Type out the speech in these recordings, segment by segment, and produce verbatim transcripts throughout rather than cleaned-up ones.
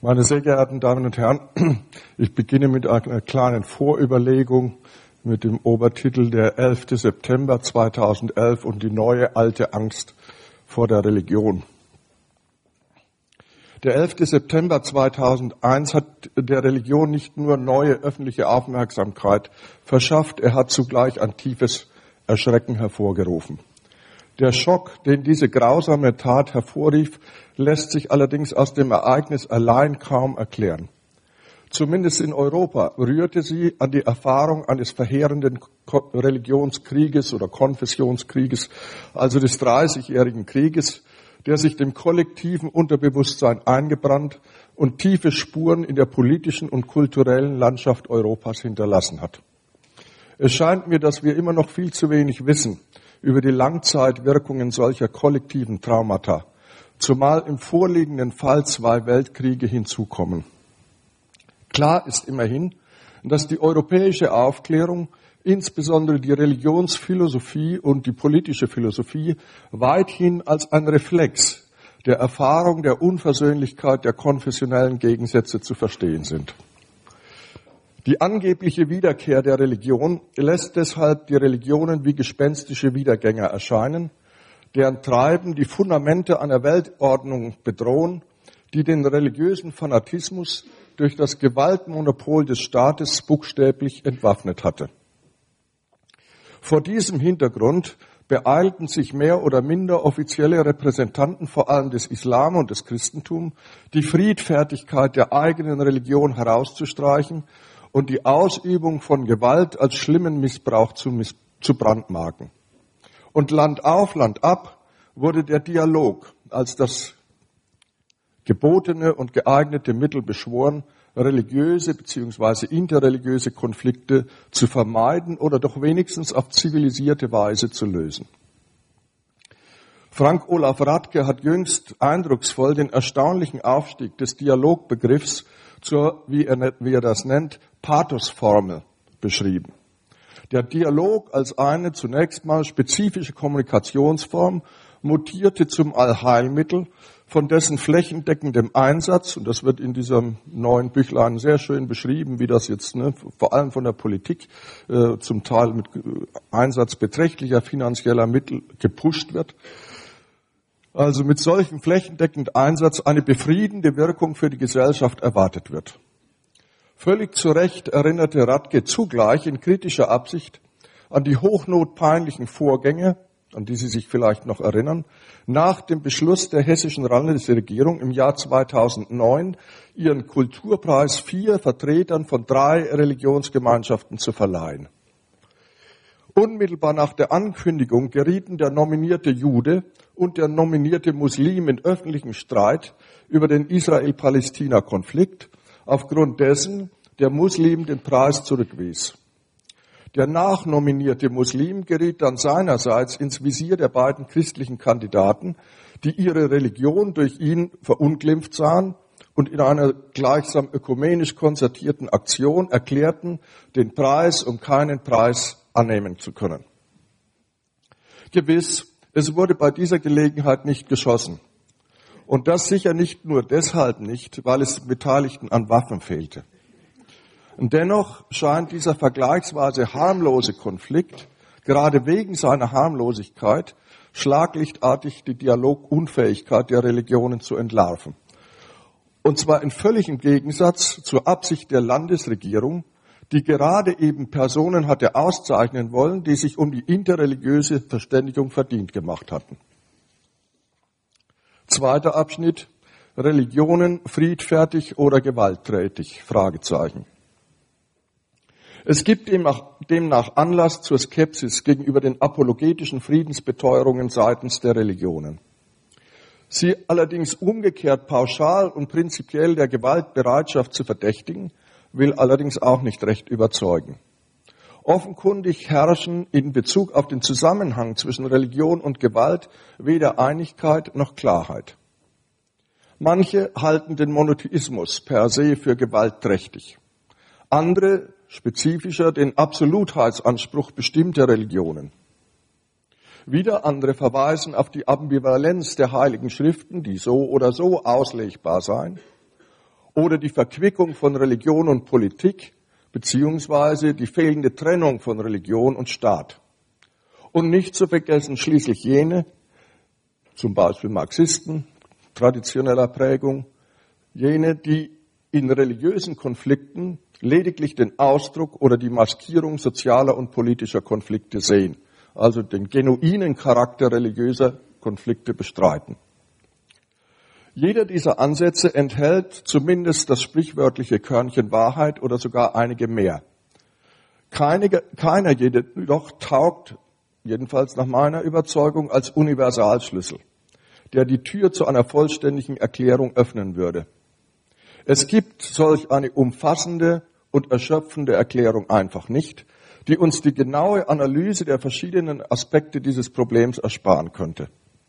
Meine sehr geehrten Damen und Herren, ich beginne mit einer kleinen Vorüberlegung mit dem Obertitel Der elfte September zweitausendelf und die neue alte Angst vor der Religion. Der elfte September zweitausendeins hat der Religion nicht nur neue öffentliche Aufmerksamkeit verschafft, er hat zugleich ein tiefes Erschrecken hervorgerufen. Der Schock, den diese grausame Tat hervorrief, lässt sich allerdings aus dem Ereignis allein kaum erklären. Zumindest in Europa rührte sie an die Erfahrung eines verheerenden Religionskrieges oder Konfessionskrieges, also des Dreißigjährigen Krieges, der sich dem kollektiven Unterbewusstsein eingebrannt und tiefe Spuren in der politischen und kulturellen Landschaft Europas hinterlassen hat. Es scheint mir, dass wir immer noch viel zu wenig wissen über die Langzeitwirkungen solcher kollektiven Traumata, zumal im vorliegenden Fall zwei Weltkriege hinzukommen. Klar ist immerhin, dass die europäische Aufklärung, insbesondere die Religionsphilosophie und die politische Philosophie, weithin als ein Reflex der Erfahrung der Unversöhnlichkeit der konfessionellen Gegensätze zu verstehen sind. Die angebliche Wiederkehr der Religion lässt deshalb die Religionen wie gespenstische Wiedergänger erscheinen, deren Treiben die Fundamente einer Weltordnung bedrohen, die den religiösen Fanatismus durch das Gewaltmonopol des Staates buchstäblich entwaffnet hatte. Vor diesem Hintergrund beeilten sich mehr oder minder offizielle Repräsentanten, vor allem des Islam und des Christentums, die Friedfertigkeit der eigenen Religion herauszustreichen und die Ausübung von Gewalt als schlimmen Missbrauch zu, miss- zu brandmarken. Und Land auf, Land ab wurde der Dialog als das gebotene und geeignete Mittel beschworen, religiöse bzw. interreligiöse Konflikte zu vermeiden oder doch wenigstens auf zivilisierte Weise zu lösen. Frank Olaf Radke hat jüngst eindrucksvoll den erstaunlichen Aufstieg des Dialogbegriffs zur, wie er, wie er das nennt, Pathosformel beschrieben. Der Dialog als eine zunächst mal spezifische Kommunikationsform mutierte zum Allheilmittel, von dessen flächendeckendem Einsatz, und das wird in diesem neuen Büchlein sehr schön beschrieben, wie das jetzt ne, vor allem von der Politik äh, zum Teil mit Einsatz beträchtlicher finanzieller Mittel gepusht wird. Also mit solchem flächendeckenden Einsatz eine befriedende Wirkung für die Gesellschaft erwartet wird. Völlig zu Recht erinnerte Radke zugleich in kritischer Absicht an die hochnotpeinlichen Vorgänge, an die Sie sich vielleicht noch erinnern, nach dem Beschluss der hessischen Landesregierung im Jahr zweitausendneun, ihren Kulturpreis vier Vertretern von drei Religionsgemeinschaften zu verleihen. Unmittelbar nach der Ankündigung gerieten der nominierte Jude und der nominierte Muslim in öffentlichen Streit über den Israel-Palästina-Konflikt, aufgrund dessen der Muslim den Preis zurückwies. Der nachnominierte Muslim geriet dann seinerseits ins Visier der beiden christlichen Kandidaten, die ihre Religion durch ihn verunglimpft sahen und in einer gleichsam ökumenisch konzertierten Aktion erklärten, den Preis um keinen Preis annehmen zu können. Gewiss, es wurde bei dieser Gelegenheit nicht geschossen. Und das sicher nicht nur deshalb nicht, weil es Beteiligten an Waffen fehlte. Und dennoch scheint dieser vergleichsweise harmlose Konflikt, gerade wegen seiner Harmlosigkeit, schlaglichtartig die Dialogunfähigkeit der Religionen zu entlarven. Und zwar in völligem Gegensatz zur Absicht der Landesregierung, die gerade eben Personen hatte auszeichnen wollen, die sich um die interreligiöse Verständigung verdient gemacht hatten. Zweiter Abschnitt: Religionen friedfertig oder gewalttätig? Fragezeichen. Es gibt demnach Anlass zur Skepsis gegenüber den apologetischen Friedensbeteuerungen seitens der Religionen. Sie allerdings umgekehrt pauschal und prinzipiell der Gewaltbereitschaft zu verdächtigen, will allerdings auch nicht recht überzeugen. Offenkundig herrschen in Bezug auf den Zusammenhang zwischen Religion und Gewalt weder Einigkeit noch Klarheit. Manche halten den Monotheismus per se für gewaltträchtig. Andere spezifischer den Absolutheitsanspruch bestimmter Religionen. Wieder andere verweisen auf die Ambivalenz der Heiligen Schriften, die so oder so auslegbar seien. oder die Verquickung von Religion und Politik, beziehungsweise die fehlende Trennung von Religion und Staat. Und nicht zu vergessen schließlich jene, zum Beispiel Marxisten, traditioneller Prägung, jene, die in religiösen Konflikten lediglich den Ausdruck oder die Maskierung sozialer und politischer Konflikte sehen, also den genuinen Charakter religiöser Konflikte bestreiten. Jeder dieser Ansätze enthält zumindest das sprichwörtliche Körnchen Wahrheit oder sogar einige mehr. Keine, keiner jedoch taugt, jedenfalls nach meiner Überzeugung, als Universalschlüssel, der die Tür zu einer vollständigen Erklärung öffnen würde. Es gibt solch eine umfassende und erschöpfende Erklärung einfach nicht, die uns die genaue Analyse der verschiedenen Aspekte dieses Problems ersparen könnte.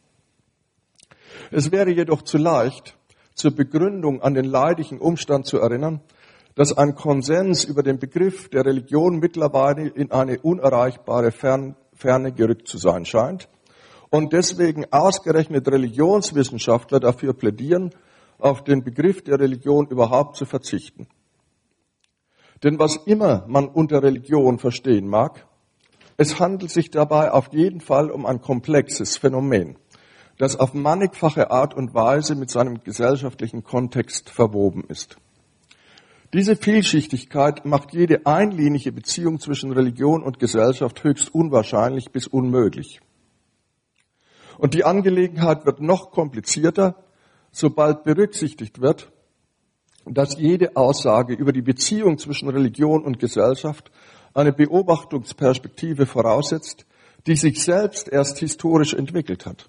Es wäre jedoch zu leicht, zur Begründung an den leidigen Umstand zu erinnern, dass ein Konsens über den Begriff der Religion mittlerweile in eine unerreichbare Ferne gerückt zu sein scheint und deswegen ausgerechnet Religionswissenschaftler dafür plädieren, auf den Begriff der Religion überhaupt zu verzichten. Denn was immer man unter Religion verstehen mag, es handelt sich dabei auf jeden Fall um ein komplexes Phänomen, das auf mannigfache Art und Weise mit seinem gesellschaftlichen Kontext verwoben ist. Diese Vielschichtigkeit macht jede einlinige Beziehung zwischen Religion und Gesellschaft höchst unwahrscheinlich bis unmöglich. Und die Angelegenheit wird noch komplizierter, sobald berücksichtigt wird, dass jede Aussage über die Beziehung zwischen Religion und Gesellschaft eine Beobachtungsperspektive voraussetzt, die sich selbst erst historisch entwickelt hat.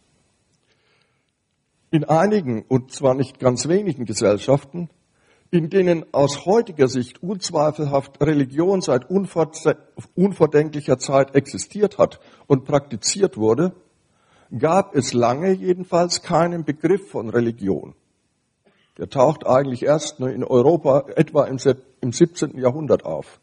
In einigen, und zwar nicht ganz wenigen Gesellschaften, in denen aus heutiger Sicht unzweifelhaft Religion seit unvordenklicher Zeit existiert hat und praktiziert wurde, gab es lange jedenfalls keinen Begriff von Religion. Der taucht eigentlich erst in Europa etwa im siebzehnten Jahrhundert auf.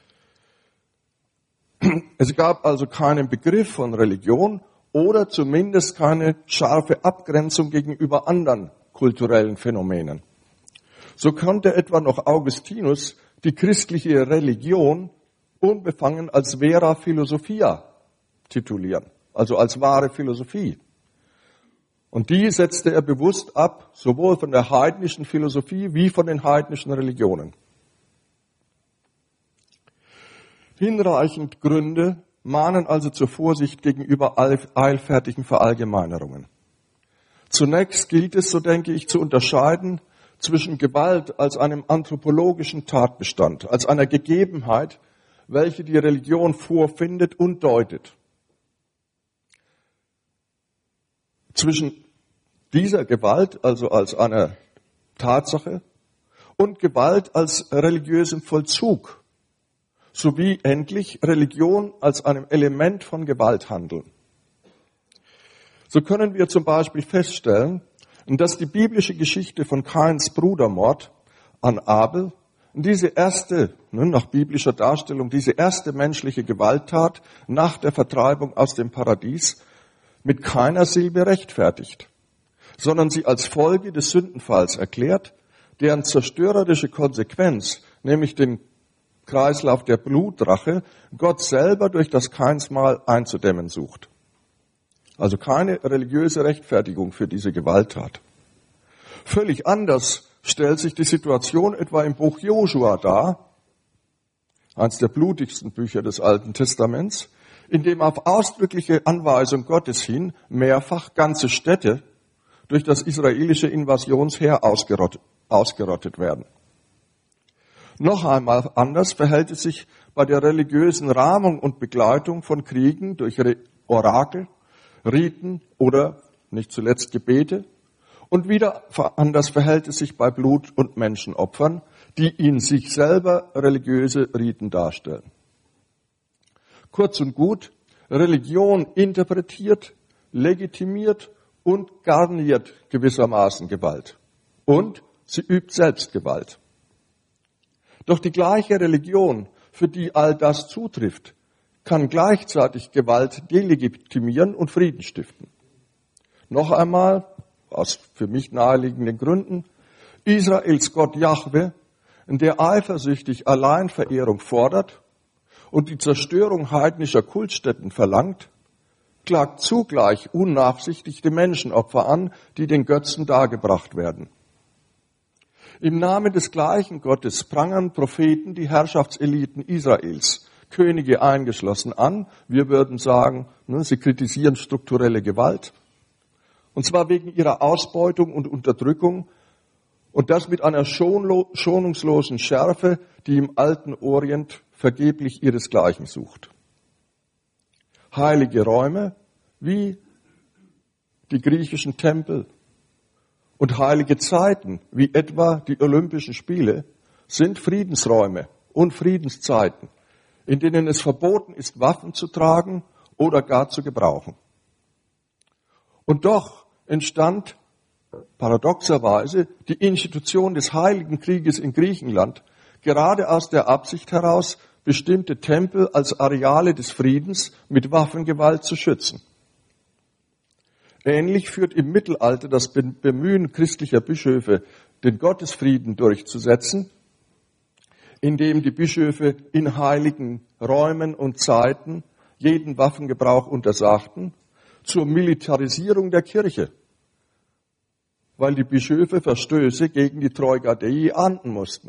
Es gab also keinen Begriff von Religion oder zumindest keine scharfe Abgrenzung gegenüber anderen kulturellen Phänomenen. So konnte etwa noch Augustinus die christliche Religion unbefangen als vera philosophia titulieren, also als wahre Philosophie. Und die setzte er bewusst ab, sowohl von der heidnischen Philosophie wie von den heidnischen Religionen. Hinreichend Gründe mahnen also zur Vorsicht gegenüber eilfertigen Verallgemeinerungen. Zunächst gilt es, so denke ich, zu unterscheiden zwischen Gewalt als einem anthropologischen Tatbestand, als einer Gegebenheit, welche die Religion vorfindet und deutet. Zwischen dieser Gewalt, also als einer Tatsache, und Gewalt als religiösem Vollzug, sowie endlich Religion als einem Element von Gewalthandeln. So können wir zum Beispiel feststellen, dass die biblische Geschichte von Kains Brudermord an Abel, diese erste, nach biblischer Darstellung, diese erste menschliche Gewalttat nach der Vertreibung aus dem Paradies mit keiner Silbe rechtfertigt, sondern sie als Folge des Sündenfalls erklärt, deren zerstörerische Konsequenz, nämlich den Kreislauf der Blutrache, Gott selber durch das Kainsmal einzudämmen sucht. Also keine religiöse Rechtfertigung für diese Gewalttat. Völlig anders stellt sich die Situation etwa im Buch Josua dar, eines der blutigsten Bücher des Alten Testaments, in dem auf ausdrückliche Anweisung Gottes hin mehrfach ganze Städte durch das israelische Invasionsheer ausgerottet, ausgerottet werden. Noch einmal anders verhält es sich bei der religiösen Rahmung und Begleitung von Kriegen durch Orakel, Riten oder nicht zuletzt Gebete. Und wieder anders verhält es sich bei Blut- und Menschenopfern, die in sich selber religiöse Riten darstellen. Kurz und gut, Religion interpretiert, legitimiert und garniert gewissermaßen Gewalt. Und sie übt selbst Gewalt. Doch die gleiche Religion, für die all das zutrifft, kann gleichzeitig Gewalt delegitimieren und Frieden stiften. Noch einmal, aus für mich naheliegenden Gründen, Israels Gott Jahwe, der eifersüchtig Alleinverehrung fordert und die Zerstörung heidnischer Kultstätten verlangt, klagt zugleich unnachsichtig die Menschenopfer an, die den Götzen dargebracht werden. Im Namen des gleichen Gottes prangern Propheten die Herrschaftseliten Israels, Könige eingeschlossen, an. Wir würden sagen, ne, sie kritisieren strukturelle Gewalt. Und zwar wegen ihrer Ausbeutung und Unterdrückung. Und das mit einer schonungslosen Schärfe, die im alten Orient vergeblich ihresgleichen sucht. Heilige Räume wie die griechischen Tempel und heilige Zeiten wie etwa die Olympischen Spiele sind Friedensräume und Friedenszeiten, in denen es verboten ist, Waffen zu tragen oder gar zu gebrauchen. Und doch entstand paradoxerweise die Institution des Heiligen Krieges in Griechenland gerade aus der Absicht heraus, bestimmte Tempel als Areale des Friedens mit Waffengewalt zu schützen. Ähnlich führt im Mittelalter das Bemühen christlicher Bischöfe, den Gottesfrieden durchzusetzen, indem die Bischöfe in heiligen Räumen und Zeiten jeden Waffengebrauch untersagten, zur Militarisierung der Kirche, weil die Bischöfe Verstöße gegen die Troika Dei ahnden mussten.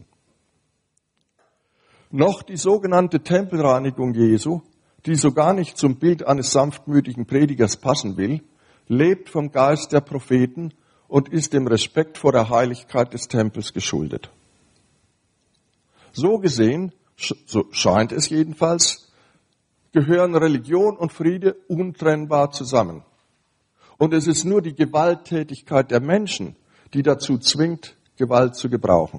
Noch die sogenannte Tempelreinigung Jesu, die so gar nicht zum Bild eines sanftmütigen Predigers passen will, lebt vom Geist der Propheten und ist dem Respekt vor der Heiligkeit des Tempels geschuldet. So gesehen, so scheint es jedenfalls, gehören Religion und Friede untrennbar zusammen. Und es ist nur die Gewalttätigkeit der Menschen, die dazu zwingt, Gewalt zu gebrauchen.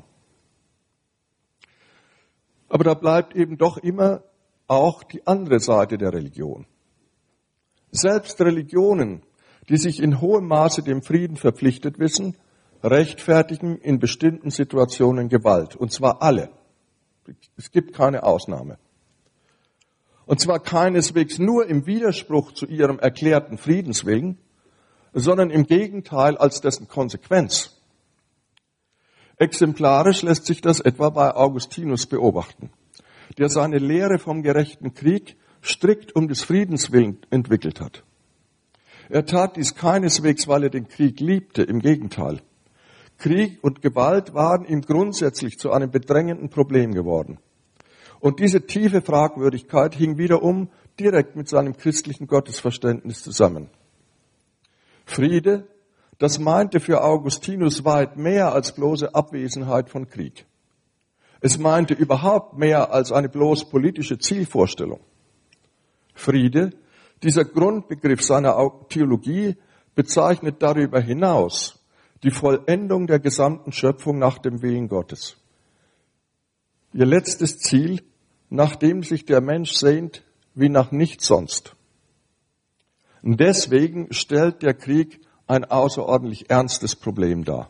Aber da bleibt eben doch immer auch die andere Seite der Religion. Selbst Religionen, die sich in hohem Maße dem Frieden verpflichtet wissen, rechtfertigen in bestimmten Situationen Gewalt. Und zwar alle. Es gibt keine Ausnahme. Und zwar keineswegs nur im Widerspruch zu ihrem erklärten Friedenswillen, sondern im Gegenteil als dessen Konsequenz. Exemplarisch lässt sich das etwa bei Augustinus beobachten, der seine Lehre vom gerechten Krieg strikt um des Friedens willen entwickelt hat. Er tat dies keineswegs, weil er den Krieg liebte, im Gegenteil. Krieg und Gewalt waren ihm grundsätzlich zu einem bedrängenden Problem geworden. Und diese tiefe Fragwürdigkeit hing wiederum direkt mit seinem christlichen Gottesverständnis zusammen. Friede, das meinte für Augustinus weit mehr als bloße Abwesenheit von Krieg. Es meinte überhaupt mehr als eine bloß politische Zielvorstellung. Friede, dieser Grundbegriff seiner Theologie, bezeichnet darüber hinaus die Vollendung der gesamten Schöpfung nach dem Willen Gottes. Ihr letztes Ziel, nach dem sich der Mensch sehnt, wie nach nichts sonst. Und deswegen stellt der Krieg ein außerordentlich ernstes Problem dar.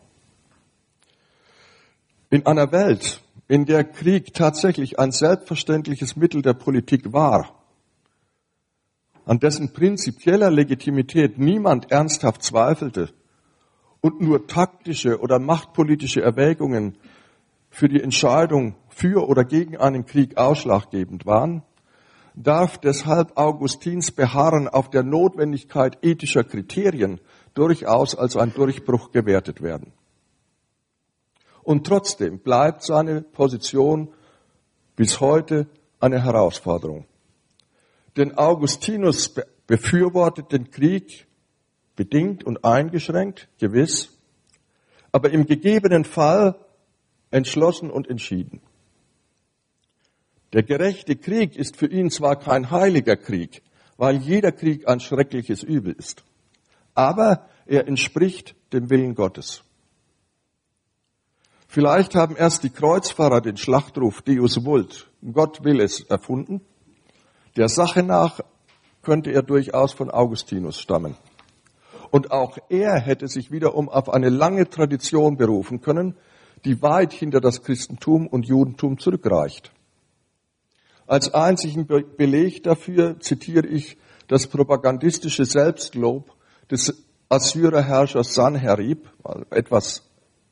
In einer Welt, in der Krieg tatsächlich ein selbstverständliches Mittel der Politik war, an dessen prinzipieller Legitimität niemand ernsthaft zweifelte und nur taktische oder machtpolitische Erwägungen für die Entscheidung für oder gegen einen Krieg ausschlaggebend waren, darf deshalb Augustins Beharren auf der Notwendigkeit ethischer Kriterien durchaus als ein Durchbruch gewertet werden. Und trotzdem bleibt seine Position bis heute eine Herausforderung. Denn Augustinus befürwortet den Krieg bedingt und eingeschränkt, gewiss, aber im gegebenen Fall entschlossen und entschieden. Der gerechte Krieg ist für ihn zwar kein heiliger Krieg, weil jeder Krieg ein schreckliches Übel ist, aber er entspricht dem Willen Gottes. Vielleicht haben erst die Kreuzfahrer den Schlachtruf Deus vult, Gott will es, erfunden. Der Sache nach könnte er durchaus von Augustinus stammen. Und auch er hätte sich wiederum auf eine lange Tradition berufen können, die weit hinter das Christentum und Judentum zurückreicht. Als einzigen Be- Beleg dafür zitiere ich das propagandistische Selbstlob des Assyrerherrschers Sanherib, etwas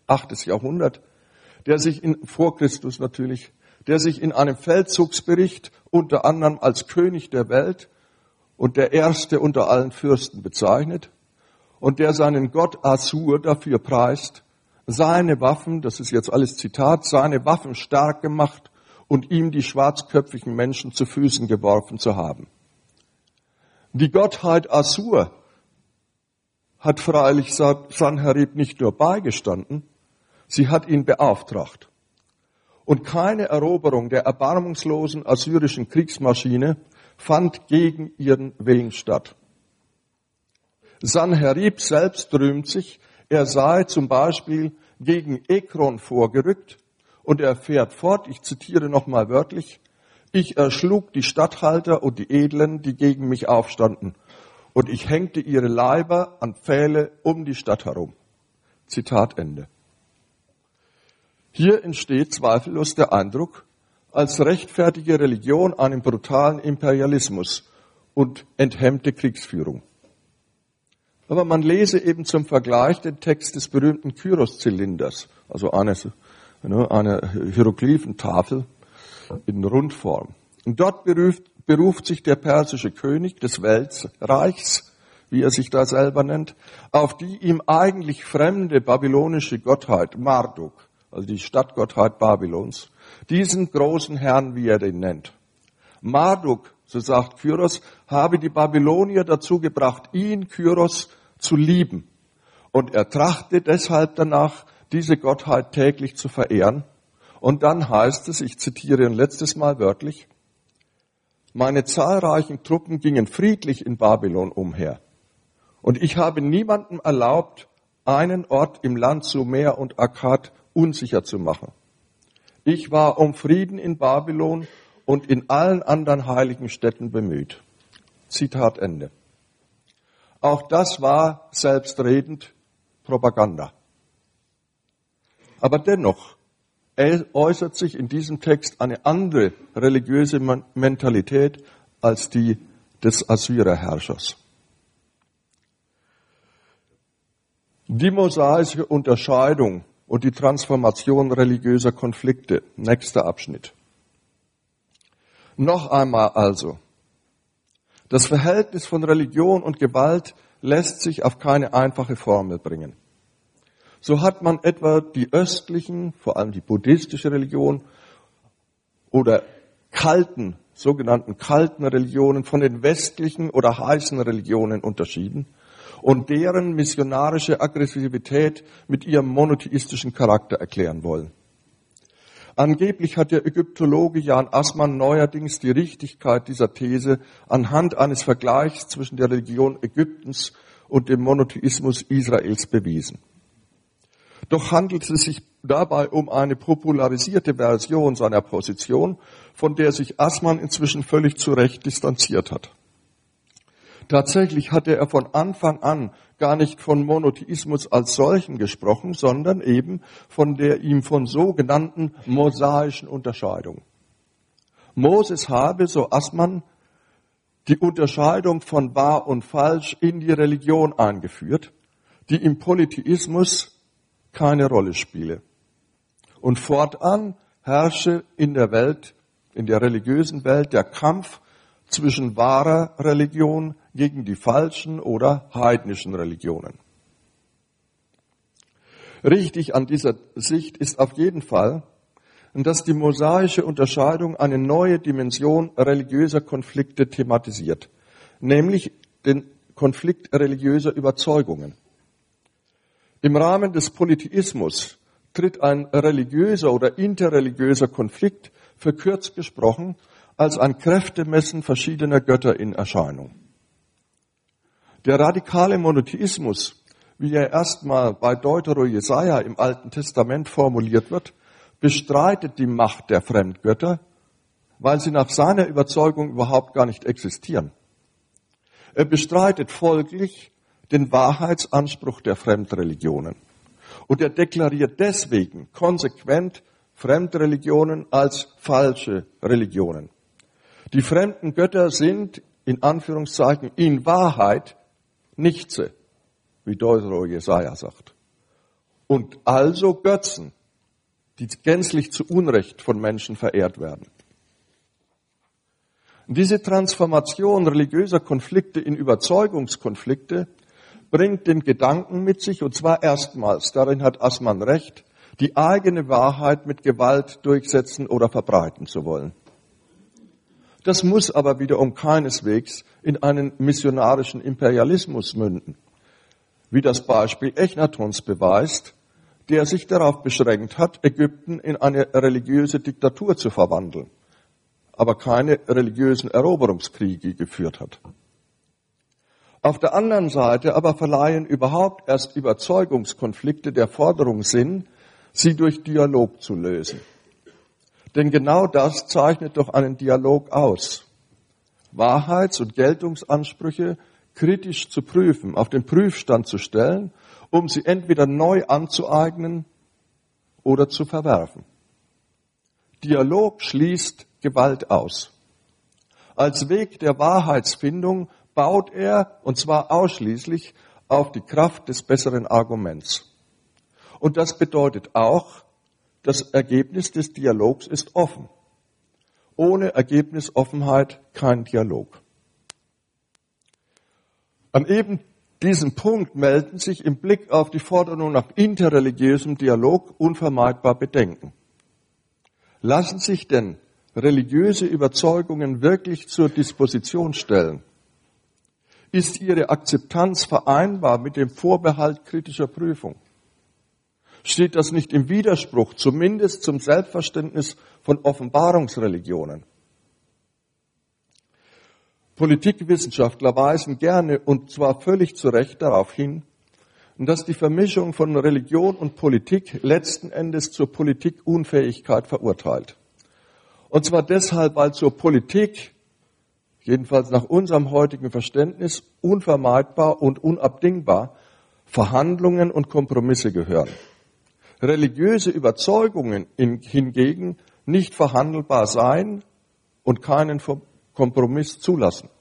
achtes Jahrhundert, der sich in, vor Christus natürlich, der sich in einem Feldzugsbericht unter anderem als König der Welt und der Erste unter allen Fürsten bezeichnet und der seinen Gott Assur dafür preist, seine Waffen, das ist jetzt alles Zitat, seine Waffen stark gemacht und ihm die schwarzköpfigen Menschen zu Füßen geworfen zu haben. Die Gottheit Assur hat freilich Sanherib nicht nur beigestanden, sie hat ihn beauftragt. Und keine Eroberung der erbarmungslosen assyrischen Kriegsmaschine fand gegen ihren Willen statt. Sanherib selbst rühmt sich, er sei zum Beispiel gegen Ekron vorgerückt und er fährt fort, ich zitiere nochmal wörtlich, ich erschlug die Statthalter und die Edlen, die gegen mich aufstanden, und ich hängte ihre Leiber an Pfähle um die Stadt herum. Zitat Ende. Hier entsteht zweifellos der Eindruck, als rechtfertige Religion einen brutalen Imperialismus und enthemmte Kriegsführung. Aber man lese eben zum Vergleich den Text des berühmten Kyros-Zylinders, also eine, eine Hieroglyphentafel in Rundform. Und dort beruft, beruft sich der persische König des Weltreichs, wie er sich da selber nennt, auf die ihm eigentlich fremde babylonische Gottheit, Marduk, also die Stadtgottheit Babylons, diesen großen Herrn, wie er den nennt. Marduk, so sagt Kyros, habe die Babylonier dazu gebracht, ihn, Kyros, zu lieben. Und er trachte deshalb danach, diese Gottheit täglich zu verehren. Und dann heißt es, ich zitiere ein letztes Mal wörtlich, meine zahlreichen Truppen gingen friedlich in Babylon umher. Und ich habe niemandem erlaubt, einen Ort im Land Sumer und Akkad unsicher zu machen. Ich war um Frieden in Babylon und in allen anderen heiligen Städten bemüht. Zitat Ende. Auch das war selbstredend Propaganda. Aber dennoch äußert sich in diesem Text eine andere religiöse Mentalität als die des Assyrerherrschers. Die mosaische Unterscheidung und die Transformation religiöser Konflikte. Nächster Abschnitt. Noch einmal also. Das Verhältnis von Religion und Gewalt lässt sich auf keine einfache Formel bringen. So hat man etwa die östlichen, vor allem die buddhistische Religion oder kalten, sogenannten kalten Religionen von den westlichen oder heißen Religionen unterschieden und deren missionarische Aggressivität mit ihrem monotheistischen Charakter erklären wollen. Angeblich hat der Ägyptologe Jan Assmann neuerdings die Richtigkeit dieser These anhand eines Vergleichs zwischen der Religion Ägyptens und dem Monotheismus Israels bewiesen. Doch handelt es sich dabei um eine popularisierte Version seiner Position, von der sich Assmann inzwischen völlig zu Recht distanziert hat. Tatsächlich hatte er von Anfang an gar nicht von Monotheismus als solchen gesprochen, sondern eben von der ihm von sogenannten mosaischen Unterscheidung. Moses habe, so Assmann, die Unterscheidung von wahr und falsch in die Religion eingeführt, die im Polytheismus keine Rolle spiele. Und fortan herrsche in der Welt, in der religiösen Welt, der Kampf zwischen wahrer Religion gegen die falschen oder heidnischen Religionen. Richtig an dieser Sicht ist auf jeden Fall, dass die mosaische Unterscheidung eine neue Dimension religiöser Konflikte thematisiert, nämlich den Konflikt religiöser Überzeugungen. Im Rahmen des Polytheismus tritt ein religiöser oder interreligiöser Konflikt, verkürzt gesprochen, als ein Kräftemessen verschiedener Götter in Erscheinung. Der radikale Monotheismus, wie er erstmal bei Deutero-Jesaja im Alten Testament formuliert wird, bestreitet die Macht der Fremdgötter, weil sie nach seiner Überzeugung überhaupt gar nicht existieren. Er bestreitet folglich den Wahrheitsanspruch der Fremdreligionen. Und er deklariert deswegen konsequent Fremdreligionen als falsche Religionen. Die fremden Götter sind, in Anführungszeichen, in Wahrheit Nichtse, wie Deutero Jesaja sagt. und also Götzen, die gänzlich zu Unrecht von Menschen verehrt werden. Diese Transformation religiöser Konflikte in Überzeugungskonflikte bringt den Gedanken mit sich, und zwar erstmals, darin hat Assmann recht, die eigene Wahrheit mit Gewalt durchsetzen oder verbreiten zu wollen. Das muss aber wiederum keineswegs in einen missionarischen Imperialismus münden, wie das Beispiel Echnatons beweist, der sich darauf beschränkt hat, Ägypten in eine religiöse Diktatur zu verwandeln, aber keine religiösen Eroberungskriege geführt hat. Auf der anderen Seite aber verleihen überhaupt erst Überzeugungskonflikte der Forderung Sinn, sie durch Dialog zu lösen. Denn genau das zeichnet doch einen Dialog aus. Wahrheits- und Geltungsansprüche kritisch zu prüfen, auf den Prüfstand zu stellen, um sie entweder neu anzueignen oder zu verwerfen. Dialog schließt Gewalt aus. Als Weg der Wahrheitsfindung baut er, und zwar ausschließlich, auf die Kraft des besseren Arguments. Und das bedeutet auch, das Ergebnis des Dialogs ist offen. Ohne Ergebnisoffenheit kein Dialog. An eben diesem Punkt melden sich im Blick auf die Forderung nach interreligiösem Dialog unvermeidbar Bedenken. Lassen sich denn religiöse Überzeugungen wirklich zur Disposition stellen? Ist ihre Akzeptanz vereinbar mit dem Vorbehalt kritischer Prüfung? Steht das nicht im Widerspruch, zumindest zum Selbstverständnis von Offenbarungsreligionen? Politikwissenschaftler weisen gerne, und zwar völlig zu Recht, darauf hin, dass die Vermischung von Religion und Politik letzten Endes zur Politikunfähigkeit verurteilt. Und zwar deshalb, weil zur Politik, jedenfalls nach unserem heutigen Verständnis, unvermeidbar und unabdingbar Verhandlungen und Kompromisse gehören. Religiöse Überzeugungen hingegen nicht verhandelbar sein und keinen Kompromiss zulassen.